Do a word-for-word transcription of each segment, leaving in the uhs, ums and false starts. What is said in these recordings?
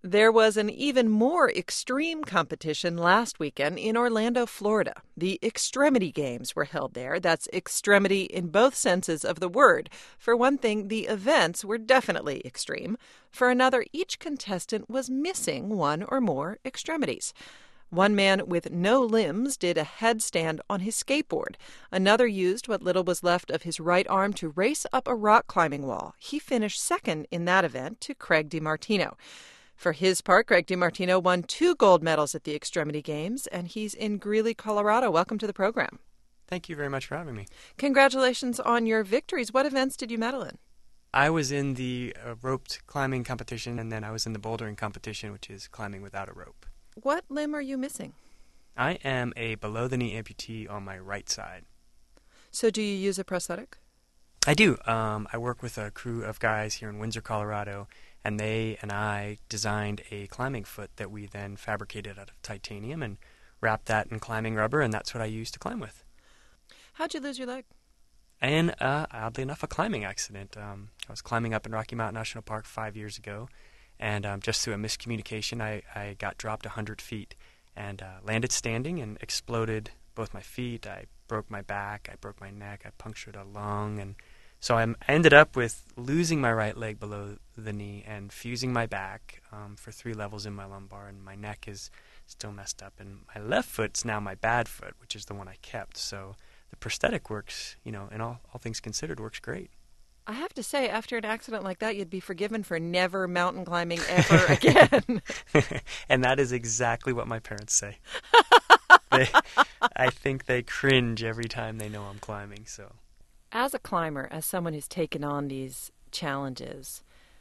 There was an even more extreme competition last weekend in Orlando, Florida. The Extremity Games were held there. That's extremity in both senses of the word. For one thing, the events were definitely extreme. For another, each contestant was missing one or more extremities. One man with no limbs did a headstand on his skateboard. Another used what little was left of his right arm to race up a rock climbing wall. He finished second in that event to Craig DiMartino. For his part, Craig DiMartino won two gold medals at the Extremity Games, and he's in Greeley, Colorado. Welcome to the program. Thank you very much for having me. Congratulations on your victories. What events did you medal in? I was in the uh, roped climbing competition, and then I was in the bouldering competition, which is climbing without a rope. What limb are you missing? I am a below-the-knee amputee on my right side. So do you use a prosthetic? I do. Um, I work with a crew of guys here in Windsor, Colorado, and they and I designed a climbing foot that we then fabricated out of titanium and wrapped that in climbing rubber, and that's what I use to climb with. How'd you lose your leg? And, uh, oddly enough, a climbing accident. Um, I was climbing up in Rocky Mountain National Park five years ago, and um, just through a miscommunication, I, I got dropped one hundred feet and uh, landed standing and exploded both my feet. I broke my back, I broke my neck, I punctured a lung, and so I ended up with losing my right leg below the knee and fusing my back um, for three levels in my lumbar, and my neck is still messed up. And my left foot's now my bad foot, which is the one I kept. So the prosthetic works, you know, in all, all things considered, works great. I have to say, after an accident like that, you'd be forgiven for never mountain climbing ever again. And that is exactly what my parents say. they, I think they cringe every time they know I'm climbing, so... As a climber, as someone who's taken on these challenges,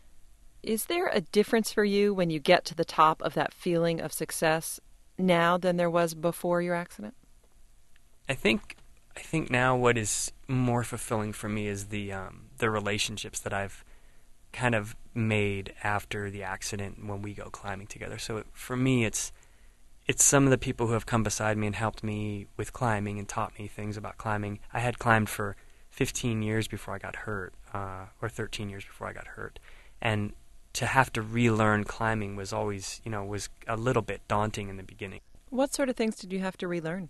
is there a difference for you when you get to the top of that feeling of success now than there was before your accident? I think I think now what is more fulfilling for me is the um, the relationships that I've kind of made after the accident when we go climbing together. So it, for me, it's it's some of the people who have come beside me and helped me with climbing and taught me things about climbing. I had climbed for fifteen years before I got hurt, uh, or thirteen years before I got hurt. And to have to relearn climbing was always, you know, was a little bit daunting in the beginning. What sort of things did you have to relearn?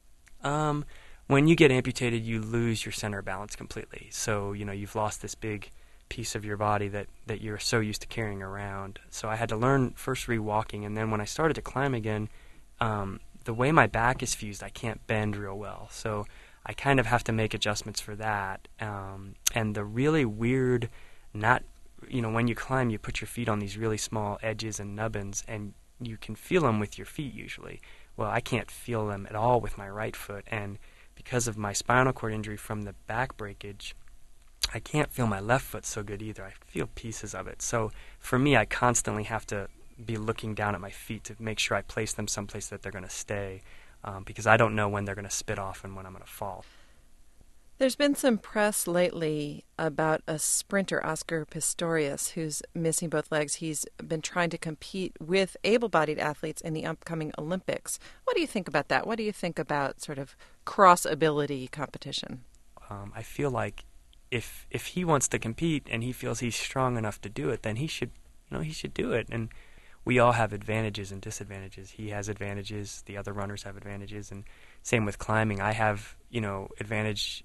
Um, when you get amputated, you lose your center of balance completely. So, you know, you've lost this big piece of your body that, that you're so used to carrying around. So I had to learn first re-walking, and then when I started to climb again, um, the way my back is fused, I can't bend real well. So I kind of have to make adjustments for that. Um, and the really weird, not, you know, when you climb, you put your feet on these really small edges and nubbins, and you can feel them with your feet usually. Well, I can't feel them at all with my right foot, and because of my spinal cord injury from the back breakage, I can't feel my left foot so good either. I feel pieces of it. So for me, I constantly have to be looking down at my feet to make sure I place them someplace that they're going to stay. Um, because I don't know when they're going to spit off and when I'm going to fall. There's been some press lately about a sprinter, Oscar Pistorius, who's missing both legs. He's been trying to compete with able-bodied athletes in the upcoming Olympics. What do you think about that? What do you think about sort of cross-ability competition? Um, I feel like if if he wants to compete and he feels he's strong enough to do it, then he should, you know, he should do it. And we all have advantages and disadvantages. He has advantages, the other runners have advantages, and same with climbing. I have, you know, advantage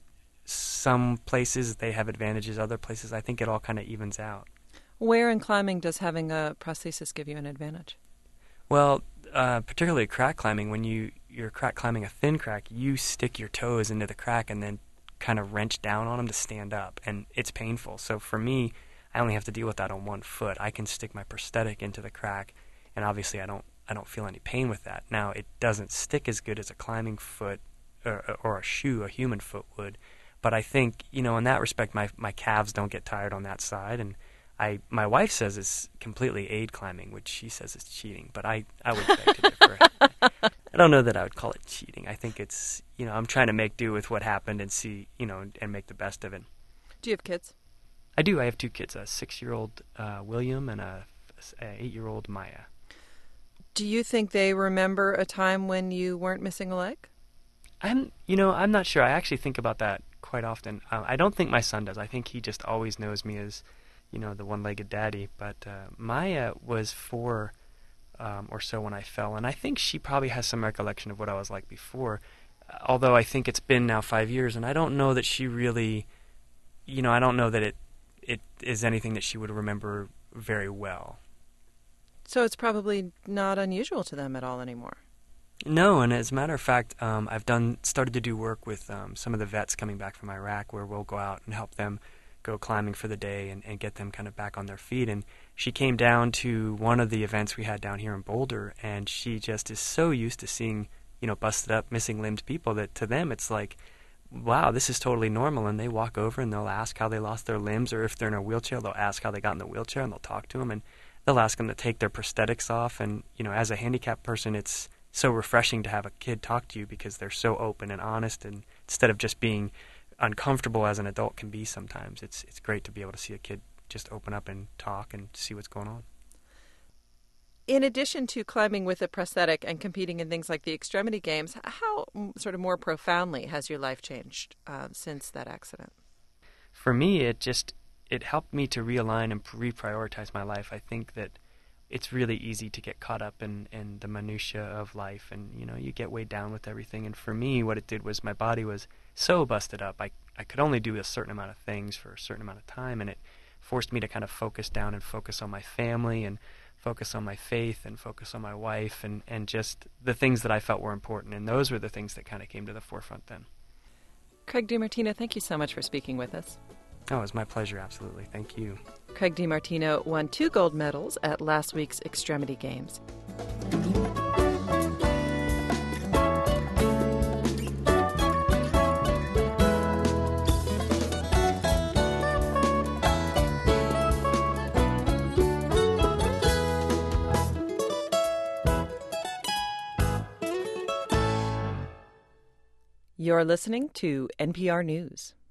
some places, they have advantages other places. I think it all kind of evens out. Where in climbing does having a prosthesis give you an advantage? Well, uh, particularly crack climbing, when you, you're crack climbing a thin crack, you stick your toes into the crack and then kind of wrench down on them to stand up, and it's painful. So for me, I only have to deal with that on one foot. I can stick my prosthetic into the crack, and obviously I don't I don't feel any pain with that. Now, it doesn't stick as good as a climbing foot or, or a shoe, a human foot would, but I think, you know, in that respect, my my calves don't get tired on that side, and I my wife says it's completely aid climbing, which she says is cheating, but I, I would beg to differ. I don't know that I would call it cheating. I think it's, you know, I'm trying to make do with what happened and see, you know, and make the best of it. Do you have kids? I do. I have two kids, a six-year-old uh, William and a, a eight-year-old Maya. Do you think they remember a time when you weren't missing a leg? I'm, you know, I'm not sure. I actually think about that quite often. Uh, I don't think my son does. I think he just always knows me as, you know, the one-legged daddy. But uh, Maya was four um, or so when I fell, and I think she probably has some recollection of what I was like before, uh, although I think it's been now five years, and I don't know that she really, you know, I don't know that it it is anything that she would remember very well. So it's probably not unusual to them at all anymore. No, and as a matter of fact, um, I've done started to do work with um, some of the vets coming back from Iraq, where we'll go out and help them go climbing for the day and, and get them kind of back on their feet. And she came down to one of the events we had down here in Boulder, and she just is so used to seeing, you know, busted up, missing limbed people that to them it's like, wow, this is totally normal. And they walk over and they'll ask how they lost their limbs, or if they're in a wheelchair, they'll ask how they got in the wheelchair, and they'll talk to them, and they'll ask them to take their prosthetics off. And, you know, as a handicapped person, it's so refreshing to have a kid talk to you because they're so open and honest, and instead of just being uncomfortable as an adult can be sometimes, it's it's great to be able to see a kid just open up and talk and see what's going on. In addition to climbing with a prosthetic and competing in things like the Extremity Games, how sort of more profoundly has your life changed uh, since that accident? For me, it just it helped me to realign and reprioritize my life. I think that it's really easy to get caught up in, in the minutia of life, and you know, you get weighed down with everything. And for me, what it did was my body was so busted up. I I could only do a certain amount of things for a certain amount of time, and it forced me to kind of focus down and focus on my family and focus on my faith and focus on my wife and, and just the things that I felt were important. And those were the things that kind of came to the forefront then. Craig DiMartino, thank you so much for speaking with us. Oh, it was my pleasure, absolutely. Thank you. Craig DiMartino won two gold medals at last week's Extremity Games. You're listening to N P R News.